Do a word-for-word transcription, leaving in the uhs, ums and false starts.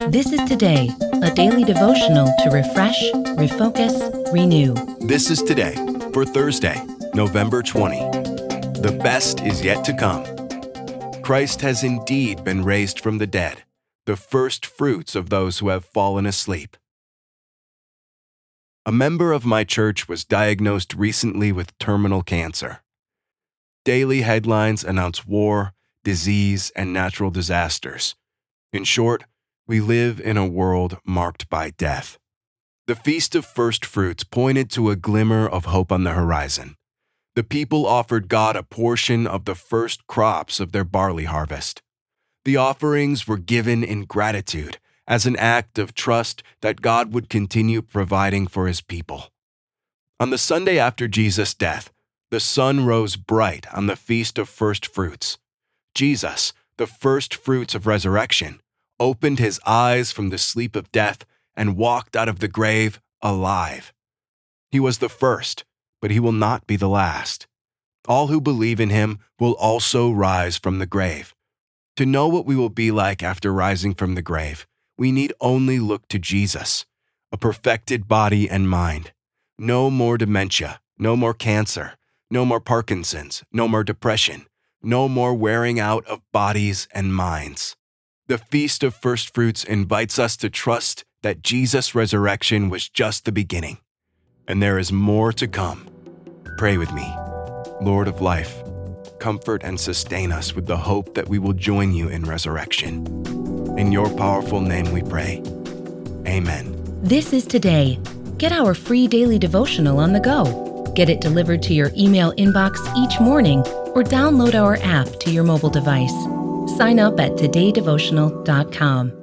This is Today, a daily devotional to refresh, refocus, renew. This is Today for Thursday, November twentieth. The best is yet to come. Christ has indeed been raised from the dead, the first fruits of those who have fallen asleep. A member of my church was diagnosed recently with terminal cancer. Daily headlines announce war, disease, and natural disasters. In short, we live in a world marked by death. The Feast of First Fruits pointed to a glimmer of hope on the horizon. The people offered God a portion of the first crops of their barley harvest. The offerings were given in gratitude as an act of trust that God would continue providing for his people. On the Sunday after Jesus' death, the sun rose bright on the Feast of First Fruits. Jesus, the first fruits of resurrection, opened his eyes from the sleep of death and walked out of the grave alive. He was the first, but he will not be the last. All who believe in him will also rise from the grave. To know what we will be like after rising from the grave, we need only look to Jesus, a perfected body and mind. No more dementia, no more cancer, no more Parkinson's, no more depression, no more wearing out of bodies and minds. The Feast of First Fruits invites us to trust that Jesus' resurrection was just the beginning, and there is more to come. Pray with me. Lord of life, comfort and sustain us with the hope that we will join you in resurrection. In your powerful name we pray. Amen. This is Today. Get our free daily devotional on the go. Get it delivered to your email inbox each morning or download our app to your mobile device. Sign up at today devotional dot com.